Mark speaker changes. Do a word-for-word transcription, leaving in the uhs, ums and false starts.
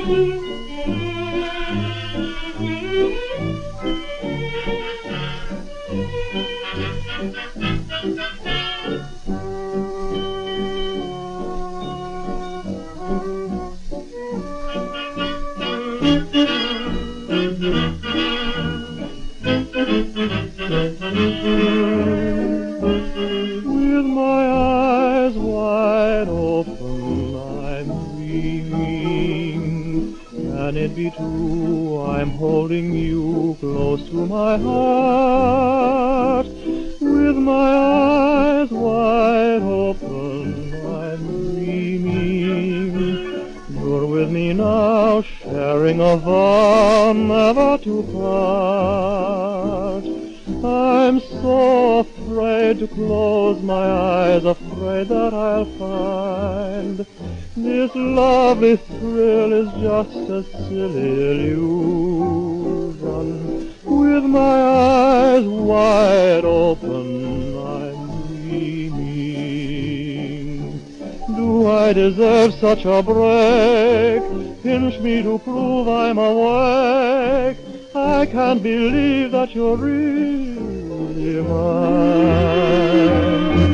Speaker 1: With my eyes wide open, I'm dreaming. Can it be true I'm holding you close to my heart? With my eyes wide open, I'm dreaming. You're with me now, sharing a vow never to part. I'm so afraid to close my eyes, afraid that I'll find this lovely thrill is just a silly illusion. With my eyes wide open, I'm dreaming. Do I deserve such a break? Pinch me to prove I'm awake. I can't believe that you're really mine.